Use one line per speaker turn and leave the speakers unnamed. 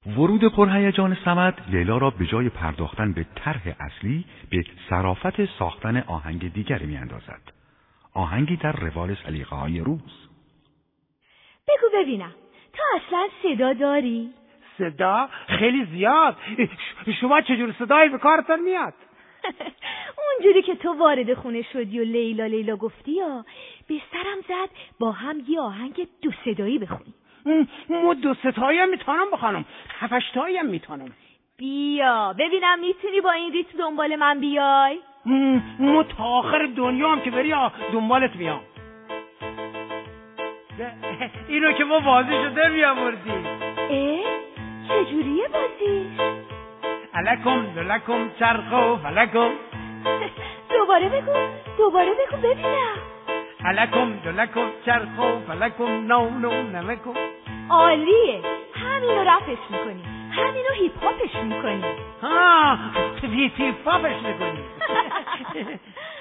ورود پرهیجان صمد لیلا را به جای پرداختن به طرح اصلی به صرافت ساختن آهنگ دیگری می‌اندازد. آهنگی در روال سلیقه‌های روز.
بگو ببینم، تو اصلا صدا داری؟
صدا؟ خیلی زیاد. شما چجور صدایی به کارتون میاد؟
اونجوری که تو وارد خونه شدی و لیلا گفتی یا به سرم زد با هم یه آهنگ 2 صدایی بخونیم.
مو 2 صدایی هم میتونم بخونم، 7 تایی هم میتونم.
بیا ببینم میتونی با این ریتم دنبال من بیای؟
مو تا آخر دنیا هم که بری دنبالت میام. اینو که ما بازیشو در میاموردیم.
چجوریه بازیش؟
علکم للکم چرخ و فلکم.
دوباره بگو ببینم.
علکم للکم چرخ و فلکم نو نمکم.
عالیه، همینو رپش میکنی، همینو هیپ هاپش میکنی.
هیپ هاپش میکنی.